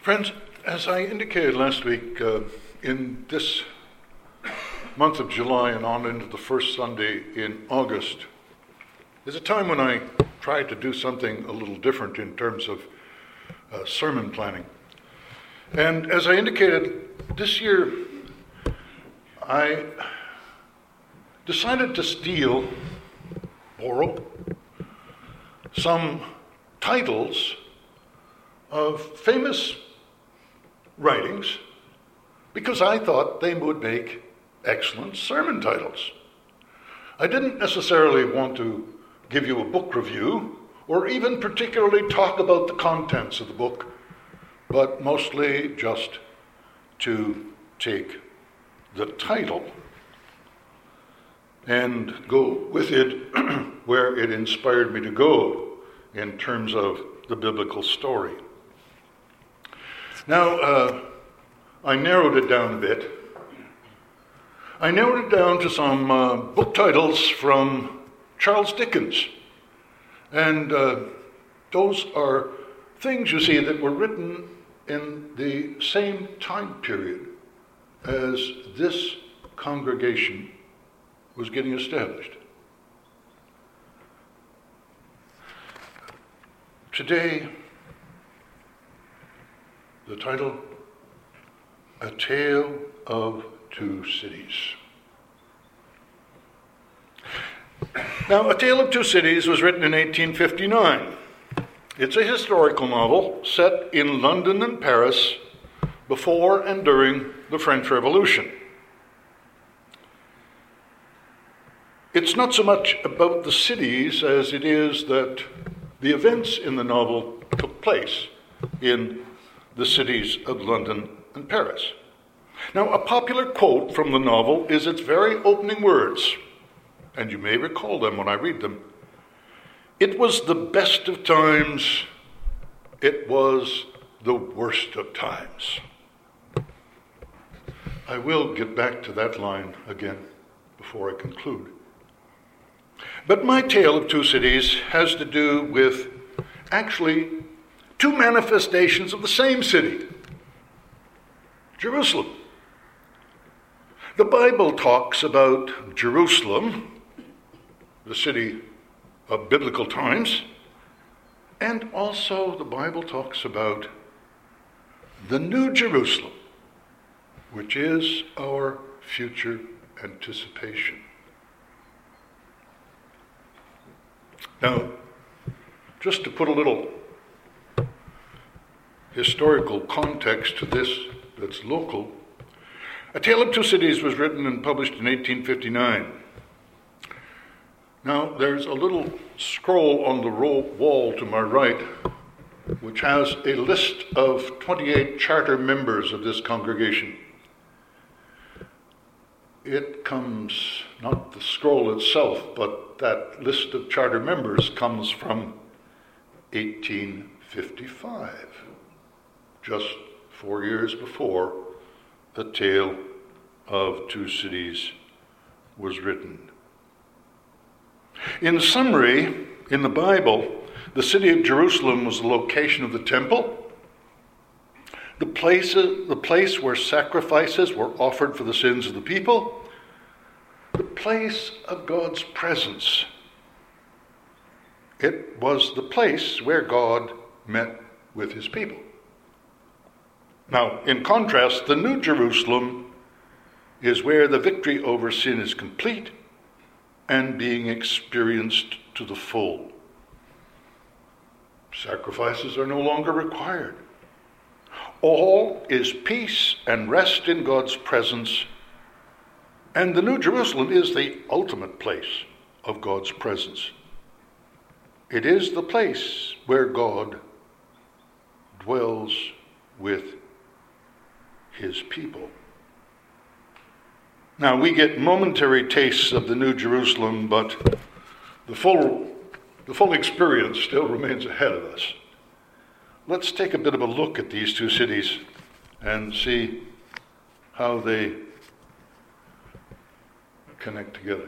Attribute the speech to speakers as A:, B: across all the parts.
A: Friends, as I indicated last week, in this month of July and on into the first Sunday in August, is a time when I try to do something a little different in terms of sermon planning. And as I indicated, this year I decided to borrow some titles of famous writings because I thought they would make excellent sermon titles. I didn't necessarily want to give you a book review or even particularly talk about the contents of the book, but mostly just to take the title and go with it where it inspired me to go in terms of the biblical story. Now, I narrowed it down a bit. I narrowed it down to some book titles from Charles Dickens. And those are things, you see, that were written in the same time period as this congregation was getting established. Today, the title, A Tale of Two Cities. Now, A Tale of Two Cities was written in 1859. It's a historical novel set in London and Paris before and during the French Revolution. It's not so much about the cities as it is that the events in the novel took place in the cities of London and Paris. Now, a popular quote from the novel is its very opening words, and you may recall them when I read them. It was the best of times, it was the worst of times. I will get back to that line again before I conclude. But my tale of two cities has to do with actually two manifestations of the same city, Jerusalem. The Bible talks about Jerusalem, the city of biblical times, and also the Bible talks about the New Jerusalem, which is our future anticipation. Now, just to put a little historical context to this that's local, A Tale of Two Cities was written and published in 1859. Now, there's a little scroll on the wall to my right which has a list of 28 charter members of this congregation. It comes, not the scroll itself, but that list of charter members comes from 1855, just 4 years before A Tale of Two Cities was written. In summary, in the Bible, the city of Jerusalem was the location of the temple, the place where sacrifices were offered for the sins of the people, the place of God's presence. It was the place where God met with his people. Now, in contrast, the New Jerusalem is where the victory over sin is complete and being experienced to the full. Sacrifices are no longer required. All is peace and rest in God's presence, and the New Jerusalem is the ultimate place of God's presence. It is the place where God dwells with his people. Now, we get momentary tastes of the New Jerusalem, but the full experience still remains ahead of us. Let's take a bit of a look at these two cities and see how they connect together.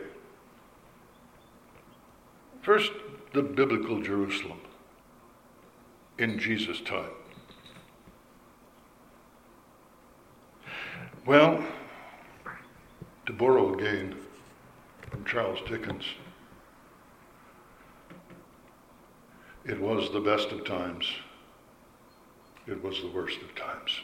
A: First, the biblical Jerusalem in Jesus' time. Well, to borrow again from Charles Dickens, it was the best of times. It was the worst of times.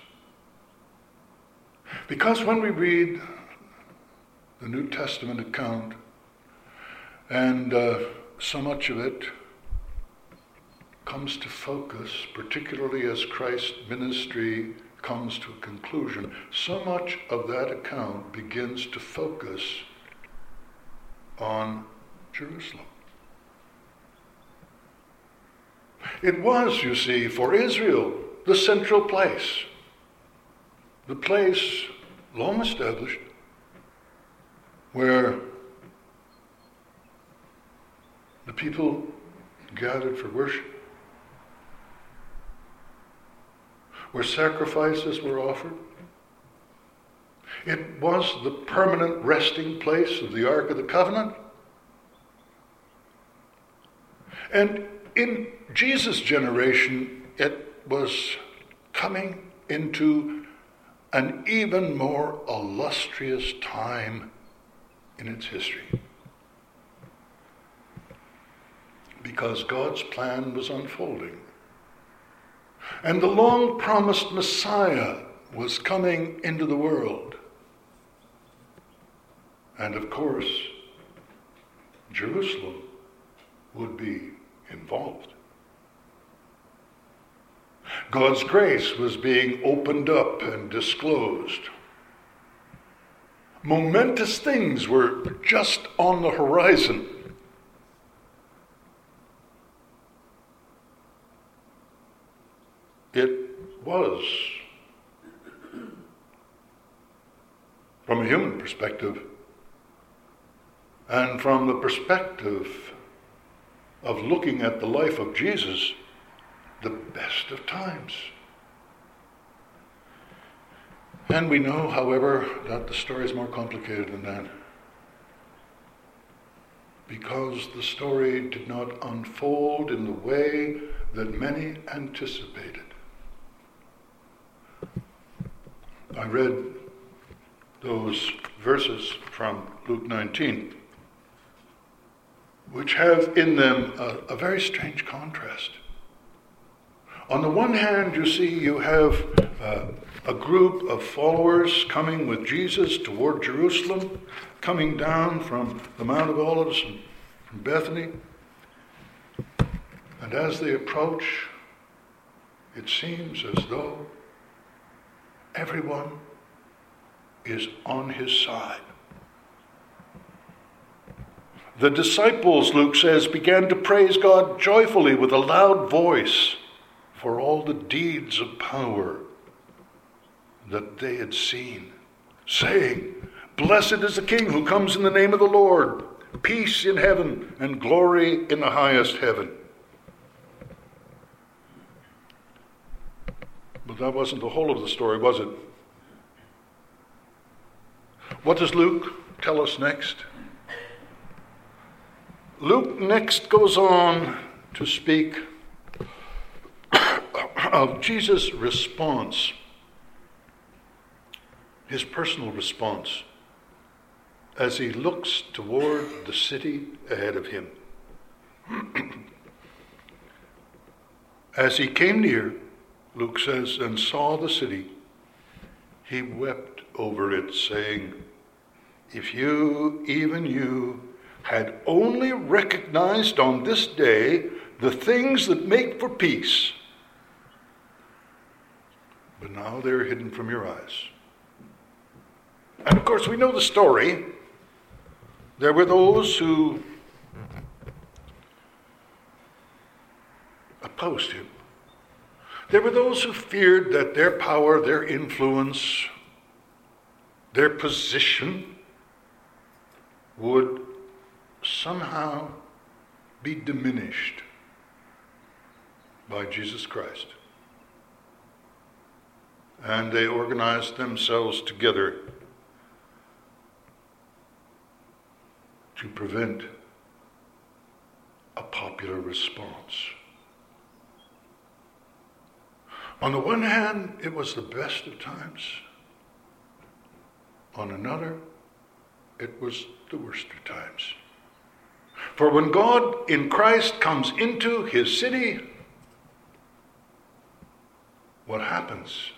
A: Because when we read the New Testament account, and so much of it comes to focus, particularly as Christ's ministry comes to a conclusion, so much of that account begins to focus on Jerusalem. It was, you see, for Israel, the central place, the place long established where the people gathered for worship, where sacrifices were offered. It was the permanent resting place of the Ark of the Covenant. And in Jesus' generation, it was coming into an even more illustrious time in its history. Because God's plan was unfolding. And the long-promised Messiah was coming into the world. And of course, Jerusalem would be involved. God's grace was being opened up and disclosed. Momentous things were just on the horizon. It was, from a human perspective, and from the perspective of looking at the life of Jesus, the best of times. And we know, however, that the story is more complicated than that. Because the story did not unfold in the way that many anticipated. I read those verses from Luke 19, which have in them a very strange contrast. On the one hand, you see, you have a group of followers coming with Jesus toward Jerusalem, coming down from the Mount of Olives and from Bethany. And as they approach, it seems as though everyone is on his side. The disciples, Luke says, began to praise God joyfully with a loud voice for all the deeds of power that they had seen, saying, "Blessed is the King who comes in the name of the Lord, peace in heaven and glory in the highest heaven." But that wasn't the whole of the story, was it? What does Luke tell us next? Luke next goes on to speak of Jesus' response, his personal response, as he looks toward the city ahead of him. As he came near, Luke says, and saw the city, he wept over it, saying, "If you, even you, had only recognized on this day the things that make for peace, but now they're hidden from your eyes." And of course, we know the story. There were those who opposed him. There were those who feared that their power, their influence, their position would somehow be diminished by Jesus Christ. And they organized themselves together to prevent a popular response. On the one hand, it was the best of times. On another, it was the worst of times. For when God in Christ comes into his city, what happens?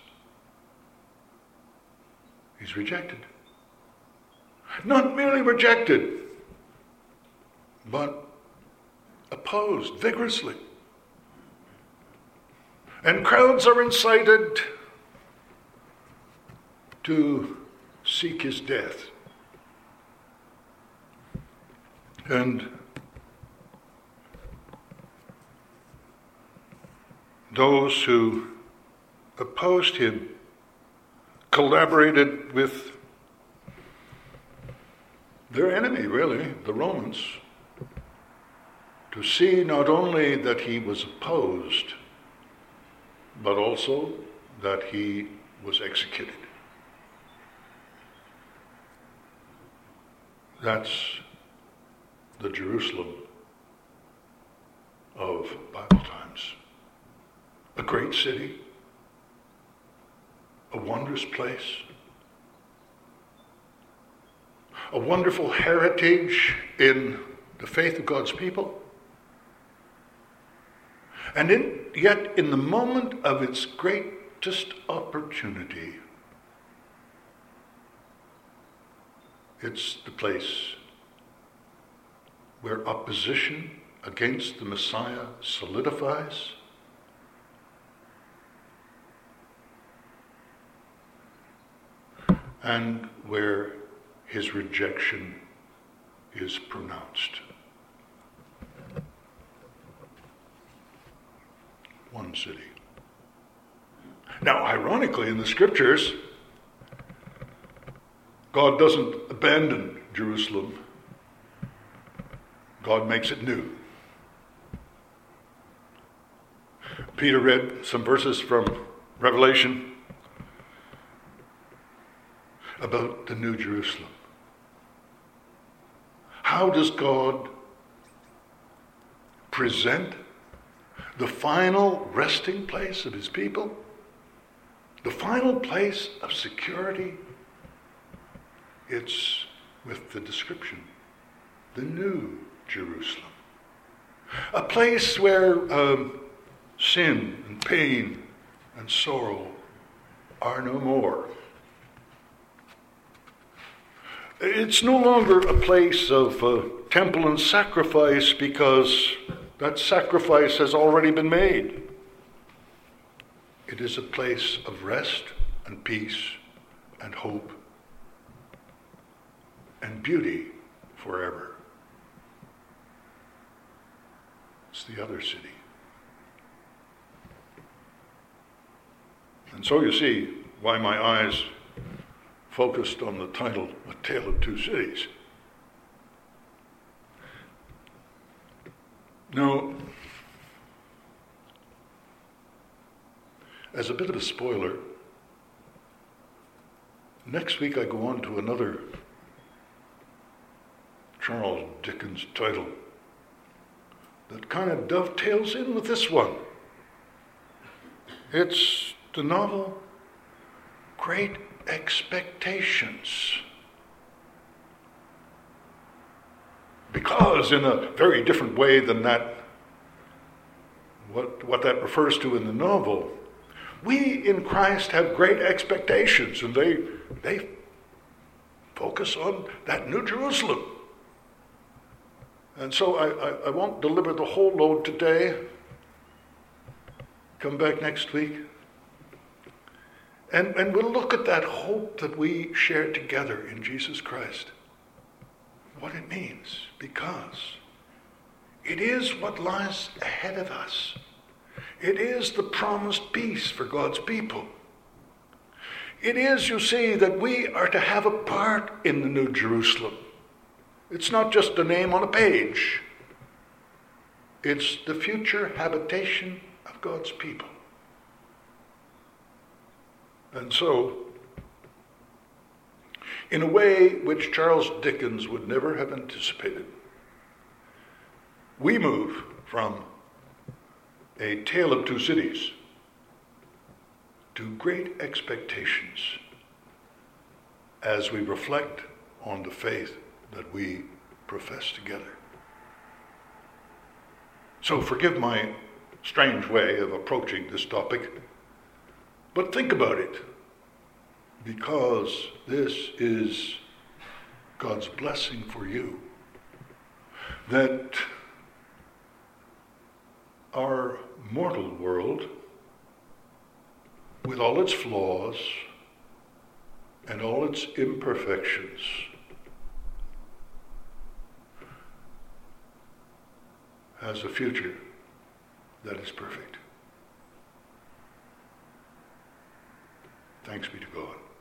A: He's rejected. Not merely rejected, but opposed vigorously. And crowds are incited to seek his death. And those who opposed him collaborated with their enemy, really, the Romans, to see not only that he was opposed, but also that he was executed. That's the Jerusalem of Bible times. A great city, a wondrous place, a wonderful heritage in the faith of God's people. And yet, in the moment of its greatest opportunity, it's the place where opposition against the Messiah solidifies, and where his rejection is pronounced. One city. Now, ironically, in the scriptures, God doesn't abandon Jerusalem. God makes it new. Peter read some verses from Revelation about the New Jerusalem. How does God present the final resting place of his people? The final place of security? It's with the description, the New Jerusalem. A place where sin and pain and sorrow are no more. It's no longer a place of temple and sacrifice, because that sacrifice has already been made. It is a place of rest and peace and hope and beauty forever. It's the other city. And so you see why my eyes focused on the title, A Tale of Two Cities. Now, as a bit of a spoiler, next week I go on to another Charles Dickens title that kind of dovetails in with this one. It's the novel Great Expectations. Because in a very different way than that, what that refers to in the novel, we in Christ have great expectations, and they focus on that New Jerusalem. And so I won't deliver the whole load today. Come back next week. And we'll look at that hope that we share together in Jesus Christ. What it means, because it is what lies ahead of us. It is the promised peace for God's people. It is, you see, that we are to have a part in the New Jerusalem. It's not just a name on a page. It's the future habitation of God's people. And so, in a way which Charles Dickens would never have anticipated, we move from A Tale of Two Cities to Great Expectations, as we reflect on the faith that we profess together. So forgive my strange way of approaching this topic, but think about it, because this is God's blessing for you, that our mortal world, with all its flaws and all its imperfections, has a future that is perfect. Thanks be to God.